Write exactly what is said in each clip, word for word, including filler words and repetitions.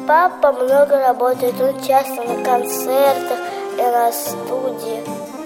Папа много работает, он часто на концертах и на студии.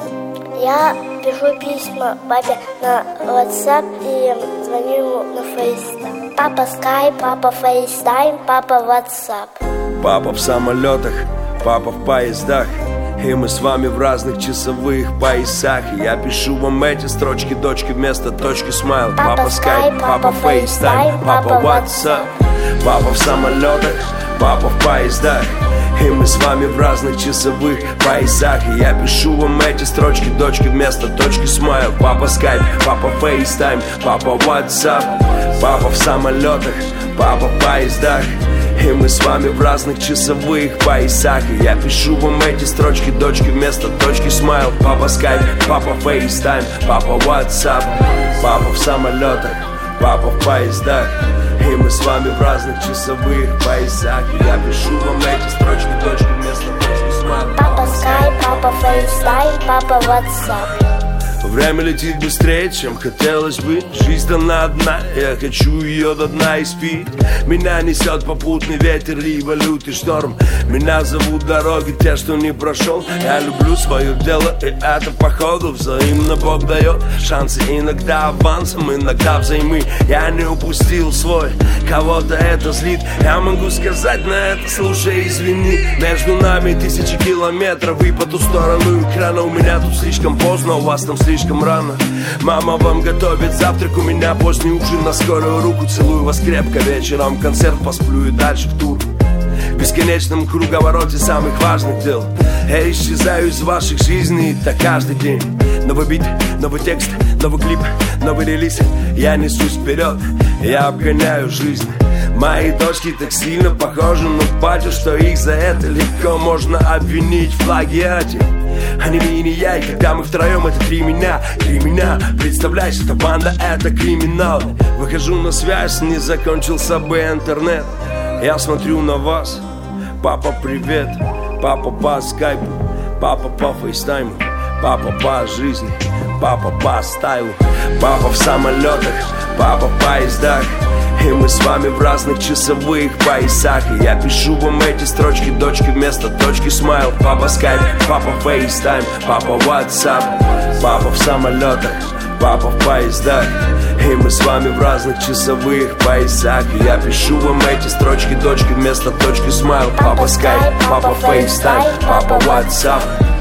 Я пишу письма папе на WhatsApp и звоню ему на FaceTime. Папа Skype, папа FaceTime, папа WhatsApp. Папа в самолетах, папа в поездах, и мы с вами в разных часовых поясах. И я пишу вам эти строчки, дочки, вместо точки смайл. Папа Skype, папа FaceTime, папа WhatsApp. Папа в самолетах, папа в поездах, и мы с вами в разных часовых поясах. И я пишу вам эти строчки, дочки, вместо точки смайл. Папа Skype, папа FaceTime, папа WhatsApp. Папа в самолетах, папа в поездах, и мы с вами в разных часовых поясах. И я пишу вам эти строчки, дочки, вместо точки смайл. Папа Skype, папа FaceTime, папа WhatsApp. Папа в самолетах, папа в поездах, и мы с вами в разных часовых поясах. И я пишу вам эти строчки, дочки, вместо точки смайл. Папа Skype, папа FaceTime, папа WhatsApp. Время летит быстрее, чем хотелось бы. Жизнь дана одна, я хочу ее до дна испить. Меня несет попутный ветер и валют и шторм. Меня зовут дороги, те, что не прошел. Я люблю свое дело, и это походу взаимно Бог дает шансы. Иногда авансом, иногда взаймы. Я не упустил свой, кого-то это злит. Я могу сказать на это, слушай, извини. Между нами тысячи километров, и по ту сторону экрана. У меня тут слишком поздно, у вас там слишком слишком рано. Мама вам готовит завтрак, у меня поздний ужин на скорую руку. Целую вас крепко, вечером концерт, посплю и дальше в тур. В бесконечном круговороте самых важных дел я исчезаю из ваших жизней, так каждый день. Новый бит, новый текст, новый клип, новый релиз. Я несусь вперед, я обгоняю жизнь. Мои дочки так сильно похожи на батю, что их за это легко можно обвинить в плагиате. Они и не я, и когда мы втроем, это три меня, три меня. Представляешь, эта банда, это криминал. Выхожу на связь, не закончился бы интернет. Я смотрю на вас, папа, привет. Папа по скайпу, папа по фейстайму, папа по жизни, папа по стайлу. Папа в самолетах, папа в поездах, и мы с вами в разных часовых поясах. И я пишу вам эти строчки, дочки, вместо точки смайл. Папа Skype, папа FaceTime, папа WhatsApp. Папа в самолетах, папа в поездах, и мы с вами в разных часовых поясах. И я пишу вам эти строчки, дочки, вместо точки смайл. Папа Skype, папа FaceTime, папа WhatsApp.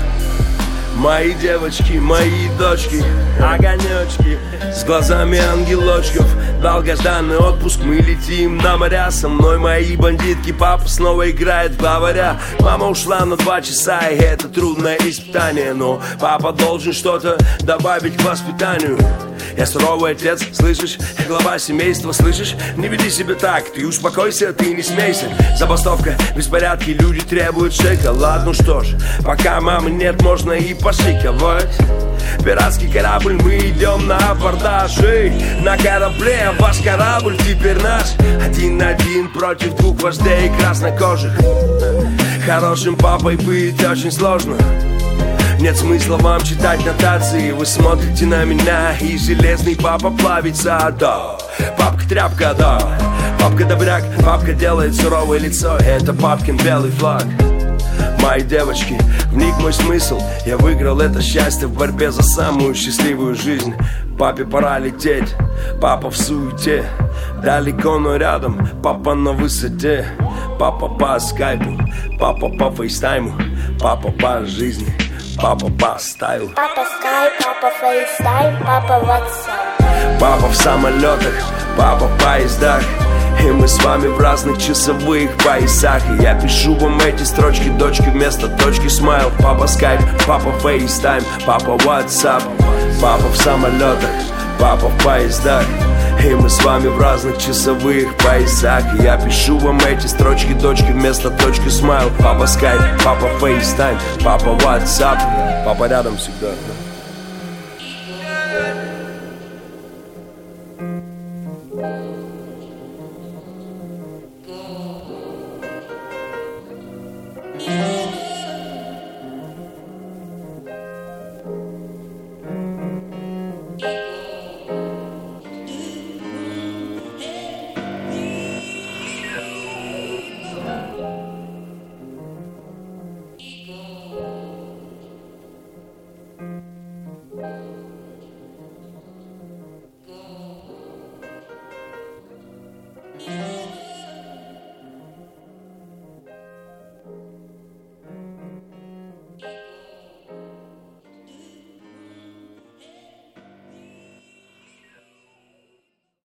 Мои девочки, мои дочки, огонечки с глазами ангелочков. Долгожданный отпуск, мы летим на моря. Со мной мои бандитки, папа снова играет в главаря. Мама ушла на два часа, и это трудное испытание. Но папа должен что-то добавить к воспитанию. Я суровый отец, слышишь? Я глава семейства, слышишь? Не веди себя так, ты успокойся, ты не смейся. Забастовка, беспорядки, люди требуют шоколад. Ну что ж, пока мамы нет, можно и пошиковать. Пиратский корабль, мы идем на абордаж. Эй, на корабле, ваш корабль теперь наш. Один-один против двух вождей краснокожих. Хорошим папой быть очень сложно. Нет смысла вам читать нотации. Вы смотрите на меня, и железный папа плавится, да. Папка тряпка, да. Папка добряк, папка делает суровое лицо. Это папкин белый флаг. Мои девочки, в них мой смысл. Я выиграл это счастье в борьбе за самую счастливую жизнь. Папе пора лететь, папа в суете. Далеко, но рядом, папа на высоте. Папа по скайпу, папа по фейстайму, папа по жизни, папа по стайлу. Папа Skype, папа FaceTime, папа WhatsApp. Папа в самолетах, папа в поездах, и мы с вами в разных часовых поясах. И я пишу вам эти строчки, дочки, вместо точки смайл. Папа Skype, папа FaceTime, папа WhatsApp. Папа в самолетах, папа в поездах, и мы с вами в разных часовых поясах. И я пишу вам эти строчки, дочки, вместо точки смайл. Папа Skype, папа FaceTime, папа WhatsApp. Папа рядом всегда.